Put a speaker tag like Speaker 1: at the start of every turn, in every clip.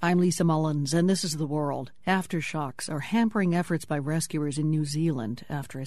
Speaker 1: I'm Lisa Mullins, and this is The World. Aftershocks are hampering efforts by rescuers in New Zealand after a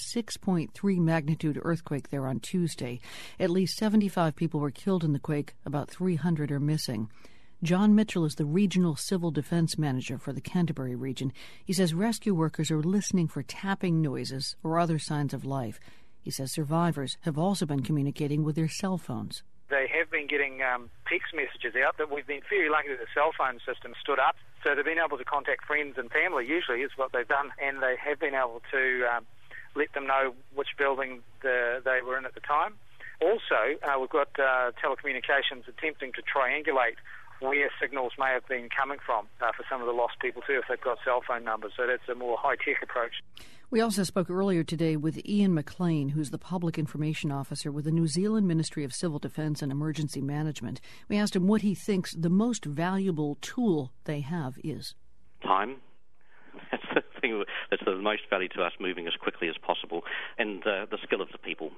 Speaker 1: 6.3 magnitude earthquake there on Tuesday. At least 75 people were killed in the quake. About 300 are missing. John Mitchell is the Regional Civil Defence Manager for the Canterbury region. He says rescue workers are listening for tapping noises or other signs of life. He says survivors have also been communicating with their cell phones.
Speaker 2: They have been getting text messages out that we've been very lucky that the cell phone system stood up. So they've been able to contact friends and family, usually is what they've done, and they have been able to let them know which building they were in at the time. Also, we've got telecommunications attempting to triangulate where signals may have been coming from for some of the lost people too, if they've got cell phone numbers. So that's a more high-tech approach.
Speaker 1: We also spoke earlier today with Ian McLean, who's the Public Information Officer with the New Zealand Ministry of Civil Defence and Emergency Management. We asked him what he thinks the most valuable tool they have is.
Speaker 3: Time. That's the thing that's the most value to us, moving as quickly as possible, and the skill of the people,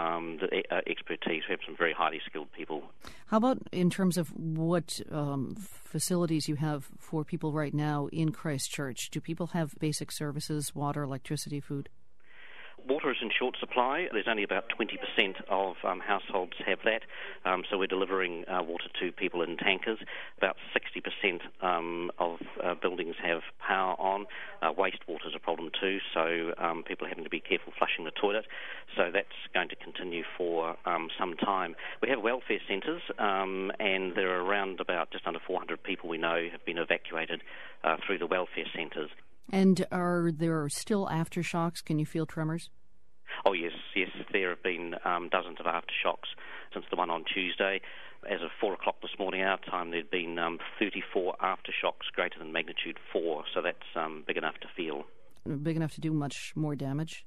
Speaker 3: the expertise. We have some very highly skilled people.
Speaker 1: How about in terms of what facilities you have for people right now in Christchurch? Do people have basic services, water, electricity, food?
Speaker 3: Water is in short supply. There's only about 20% of households have that, so we're delivering water to people in tankers. About 60% of buildings have power on. Wastewater is a problem too, so people are having to be careful flushing the toilet. So that's going to continue for some time. We have welfare centres, and there are around about just under 400 people we know have been evacuated through the welfare centres.
Speaker 1: And are there still aftershocks? Can you feel tremors?
Speaker 3: Oh, yes. There have been dozens of aftershocks since the one on Tuesday. As of 4 o'clock this morning, our time, there'd been 34 aftershocks greater than magnitude 4, so that's big enough to feel.
Speaker 1: Big enough to do much more damage?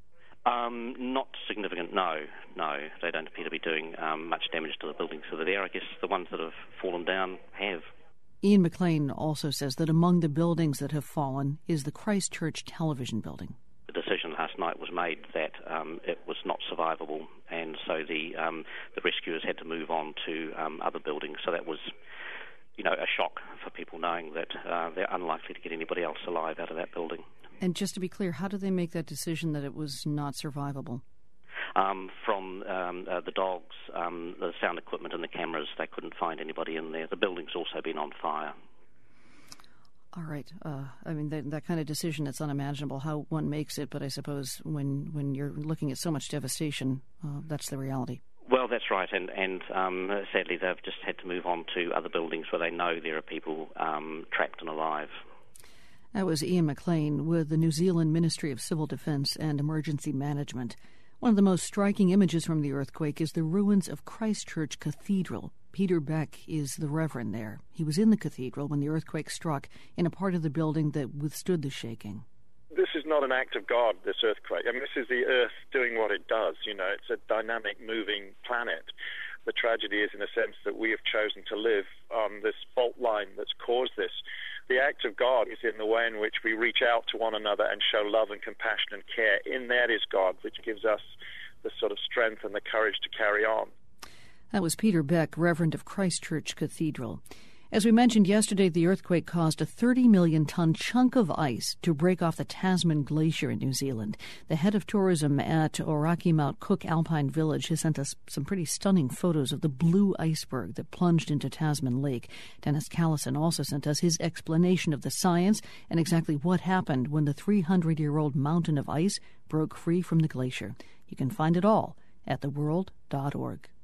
Speaker 3: Not significant, no. They don't appear to be doing much damage to the buildings that are there. I guess the ones that have fallen down have.
Speaker 1: Ian McLean also says that among the buildings that have fallen is the Christchurch television building.
Speaker 3: The decision last night was made that it was not survivable, and so the rescuers had to move on to other buildings. So that was, a shock for people knowing that they're unlikely to get anybody else alive out of that building.
Speaker 1: And just to be clear, how did they make that decision that it was not survivable?
Speaker 3: From the dogs, the sound equipment and the cameras, they couldn't find anybody in there. The building's also been on fire.
Speaker 1: All right. That kind of decision, it's unimaginable how one makes it, but I suppose when you're looking at so much devastation, that's the reality.
Speaker 3: Well, that's right, and sadly they've just had to move on to other buildings where they know there are people trapped and alive.
Speaker 1: That was Ian McLean with the New Zealand Ministry of Civil Defence and Emergency Management. One of the most striking images from the earthquake is the ruins of Christchurch Cathedral. Peter Beck is the reverend there. He was in the cathedral when the earthquake struck in a part of the building that withstood the shaking.
Speaker 4: This is not an act of God, this earthquake. This is the earth doing what it does. It's a dynamic, moving planet. The tragedy is, in a sense, that we have chosen to live on this fault line that's caused this. The act of God is in the way in which we reach out to one another and show love and compassion and care. In that is God, which gives us the sort of strength and the courage to carry on.
Speaker 1: That was Peter Beck, Reverend of Christchurch Cathedral. As we mentioned yesterday, the earthquake caused a 30 million-ton chunk of ice to break off the Tasman Glacier in New Zealand. The head of tourism at Oraki Mount Cook Alpine Village has sent us some pretty stunning photos of the blue iceberg that plunged into Tasman Lake. Dennis Callison also sent us his explanation of the science and exactly what happened when the 300-year-old mountain of ice broke free from the glacier. You can find it all at theworld.org.